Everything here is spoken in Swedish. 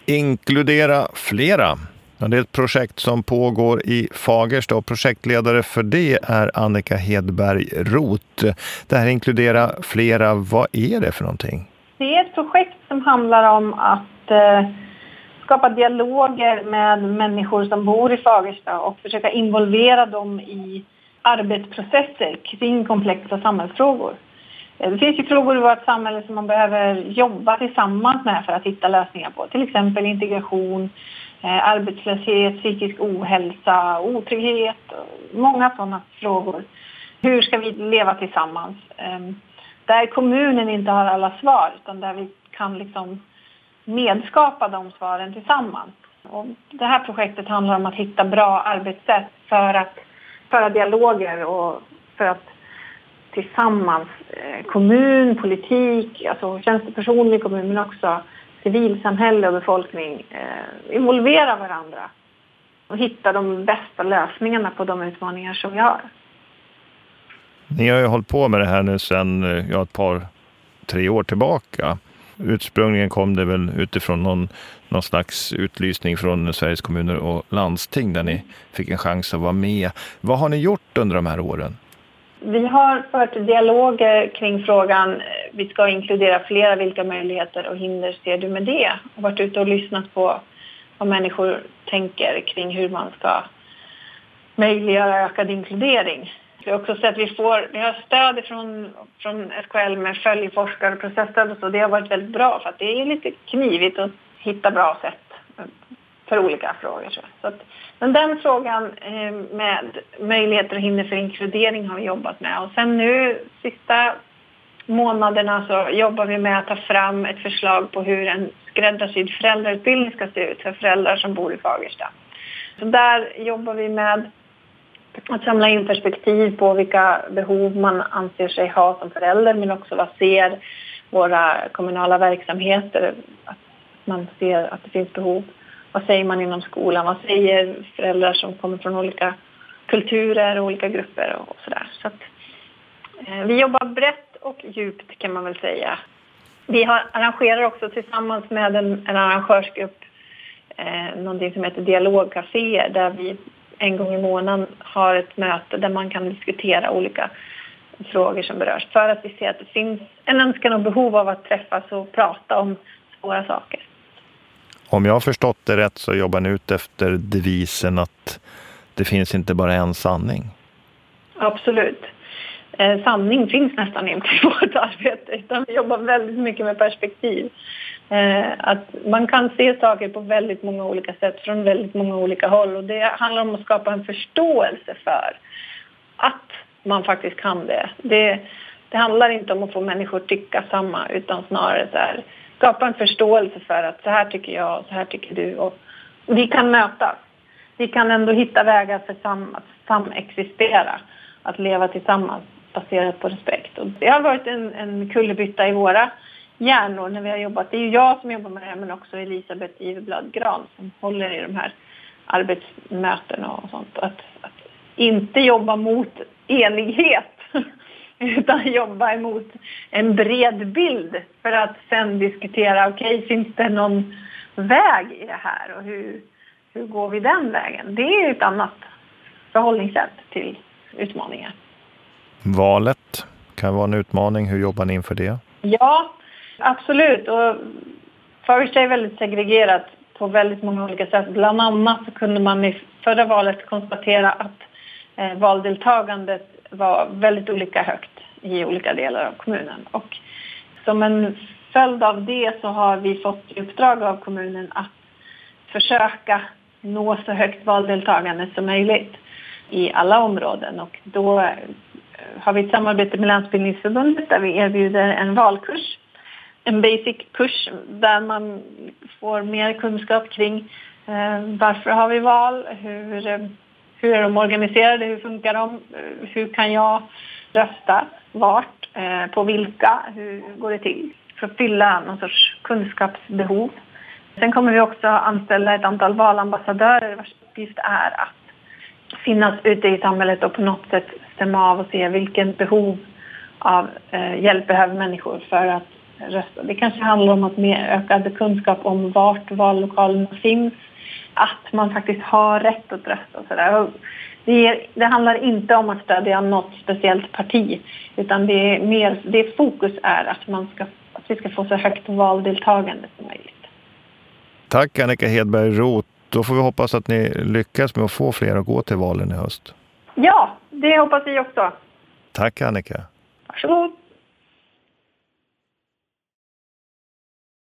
Inkludera flera. Det är ett projekt som pågår i Fagersta och projektledare för det är Annika Hedberg Roth. Det här Inkludera flera, vad är det för någonting? Det är ett projekt som handlar om att skapa dialoger med människor som bor i Fagersta och försöka involvera dem i arbetsprocesser kring komplexa samhällsfrågor. Det finns ju frågor i vårt samhälle som man behöver jobba tillsammans med för att hitta lösningar på. Till exempel integration, arbetslöshet, psykisk ohälsa, otrygghet, många sådana frågor. Hur ska vi leva tillsammans? Där kommunen inte har alla svar utan där vi kan liksom medskapa de svaren tillsammans. Och det här projektet handlar om att hitta bra arbetssätt för att föra dialoger och för att tillsammans kommun, politik, alltså tjänstepersoner i kommunen men också civilsamhälle och befolkning involvera varandra och hitta de bästa lösningarna på de utmaningar som vi har. Ni har ju hållit på med det här nu sedan ett par, 3 år tillbaka. Ursprungligen kom det väl utifrån någon slags utlysning från Sveriges kommuner och landsting där ni fick en chans att vara med. Vad har ni gjort under de här åren? Vi har fört dialoger kring frågan, vi ska inkludera flera, vilka möjligheter och hinder ser du med det? Och varit ute och lyssnat på vad människor tänker kring hur man ska möjliggöra ökad inkludering. Vi har också sett att vi har stöd från SKL med följeforskare och processstöd och så. Det har varit väldigt bra för att det är lite knivigt att hitta bra sätt för olika frågor. Så att, men den frågan med möjligheter och hinder för inkludering har vi jobbat med. Och sen nu sista månaderna så jobbar vi med att ta fram ett förslag på hur en skräddarsydd föräldrautbildning ska se ut för föräldrar som bor i Fagersta. Så där jobbar vi med att samla in perspektiv på vilka behov man anser sig ha som förälder men också vad ser våra kommunala verksamheter, att man ser att det finns behov. Vad säger man inom skolan? Vad säger föräldrar som kommer från olika kulturer och olika grupper och sådär. Så att, vi jobbar brett och djupt kan man väl säga. Vi arrangerar också tillsammans med en arrangörsgrupp någonting som heter dialogcaféer där vi en gång i månaden har ett möte där man kan diskutera olika frågor som berörs. För att vi ser att det finns en önskan och behov av att träffas och prata om svåra saker. Om jag har förstått det rätt så jobbar ni ut efter devisen att det finns inte bara en sanning. Absolut. Sanning finns nästan inte i vårt arbete utan vi jobbar väldigt mycket med perspektiv. Att man kan se saker på väldigt många olika sätt från väldigt många olika håll och det handlar om att skapa en förståelse för att man faktiskt kan det. Det handlar inte om att få människor tycka samma utan snarare så här, skapa en förståelse för att så här tycker jag och så här tycker du och vi kan mötas. Vi kan ändå hitta vägar för att samexistera, att leva tillsammans baserat på respekt. Och det har varit en kullerbytta i våra hjärnor när vi har jobbat. Det är ju jag som jobbar med det här men också Elisabeth Iverblad Gran som håller i de här arbetsmötena och sånt. Att inte jobba mot enighet utan jobba emot en bred bild för att sen diskutera finns det någon väg i det här och hur går vi den vägen? Det är ett annat förhållningssätt till utmaningar. Valet kan vara en utmaning. Hur jobbar ni inför det? Ja, absolut. Och Fagersta är väldigt segregerat på väldigt många olika sätt. Bland annat så kunde man i förra valet konstatera att valdeltagandet var väldigt olika högt i olika delar av kommunen. Och som en följd av det så har vi fått i uppdrag av kommunen att försöka nå så högt valdeltagande som möjligt i alla områden. Och då har vi ett samarbete med Länsbildningsförbundet där vi erbjuder en valkurs. En basic-kurs där man får mer kunskap kring varför har vi val, hur är de organiserade, hur funkar de, hur kan jag rösta, vart, på vilka, hur går det till för att fylla någon sorts kunskapsbehov. Sen kommer vi också anställa ett antal valambassadörer vars uppgift är att finnas ute i samhället och på något sätt stämma av och se vilken behov av hjälp behöver människor för att rösta. Det kanske handlar om att mer ökad kunskap om vart vallokalerna finns, att man faktiskt har rätt att rösta och sådär. Det handlar inte om att stödja något speciellt parti, utan det fokus är att vi ska få så högt valdeltagande som möjligt. Tack Annika Hedberg Roth. Då får vi hoppas att ni lyckas med att få fler att gå till valen i höst. Ja, det hoppas vi också. Tack Annika. Varsågod.